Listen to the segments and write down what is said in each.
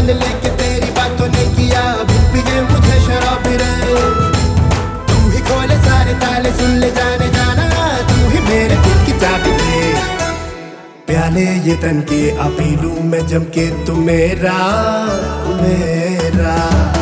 लेके तेरी बातों ने किया अभी पिए मुझे शराब रे। तू ही खोले सारे ताले, सुन ले जाने जाना, तू ही मेरे दिल की चाबी दे। प्याले ये तन के अपी लूं मैं जम के, तू मेरा मेरा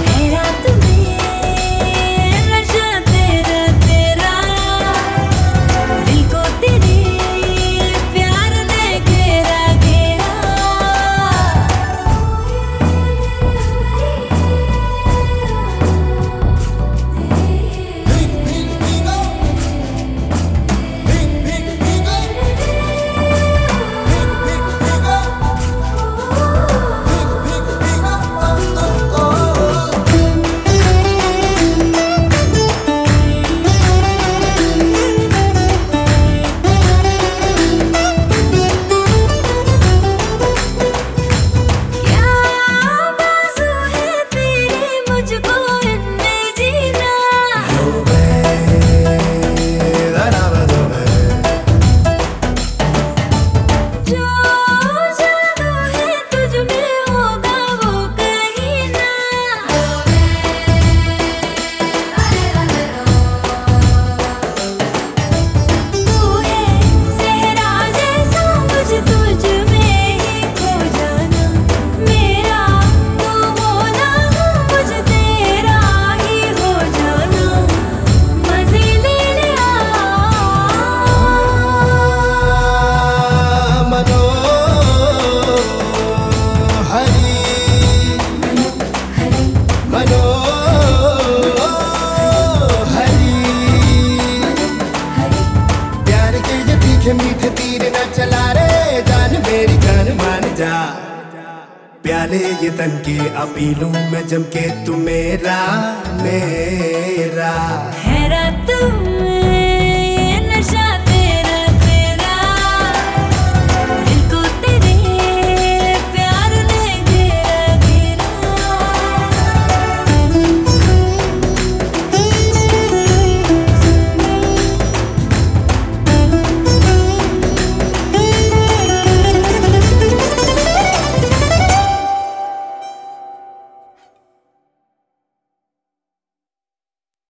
मीठे तीर न चला रे, जान मेरी जान मान जा। प्याले ये तन के अपी लूं मैं जम के, तू मेरा मेरा।